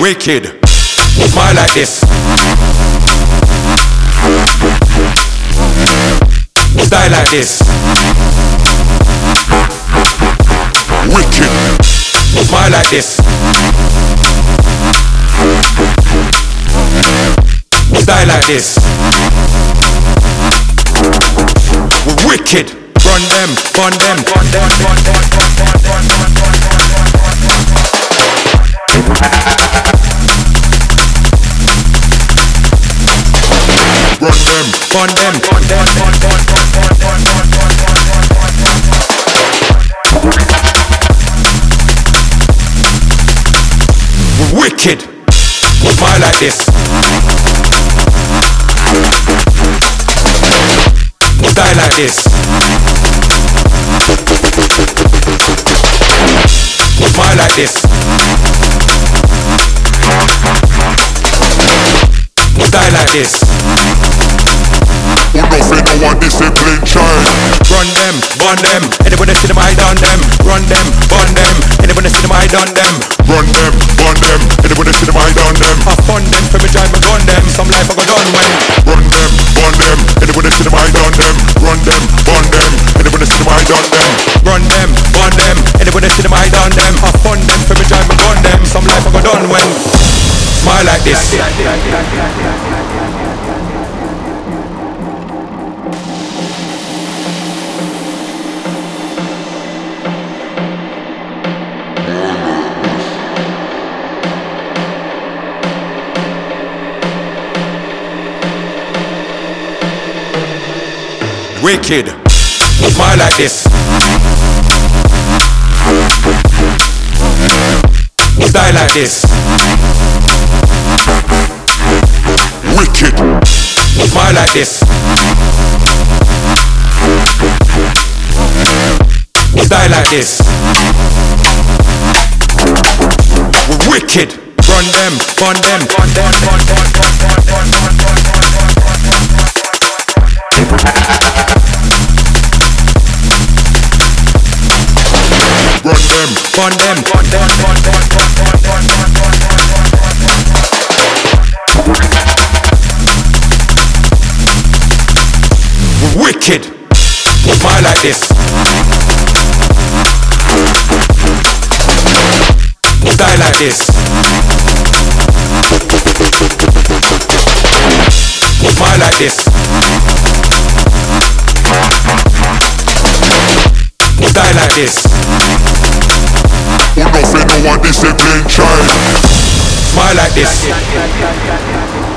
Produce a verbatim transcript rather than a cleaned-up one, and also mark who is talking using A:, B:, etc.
A: Wicked. Smile like this. Style like this. Wicked. Smile like this. Style like this. Wicked. Run them, run them, run them, run them, run them, run them, run them, run them, run them, run them. Wicked. Smile like this. Style like this. Smile like this. Style like this.
B: Who no say no one discipline child.
A: Run them, bun them. Anybody see them, I done them. Run them, bun them. Anybody see them, I done them.
B: Run them, bun them. Anybody see them, I done them.
A: I fun them, for me drive my gun them. Some life I go done when.
B: Run them, bun them. Anybody see them, I done them. Run them, bun them. Anybody see them, I done them.
A: Run them, bun them. Anybody see them, I done them. I fun them, for me drive my gun them. Some life I go done when. Smile like this. Wicked. Smile like this. Style like this.
B: Wicked.
A: Smile like this. Style like this. Wicked. Run them, run them, run them, run them, run them, run them, run them.
B: Run them,
A: run them, run them, run them, run them, run them, run them. Wicked. Smile like this. Style like this. Smile like this. Style like this.
B: Who no say no one discipline child.
A: Smile like this.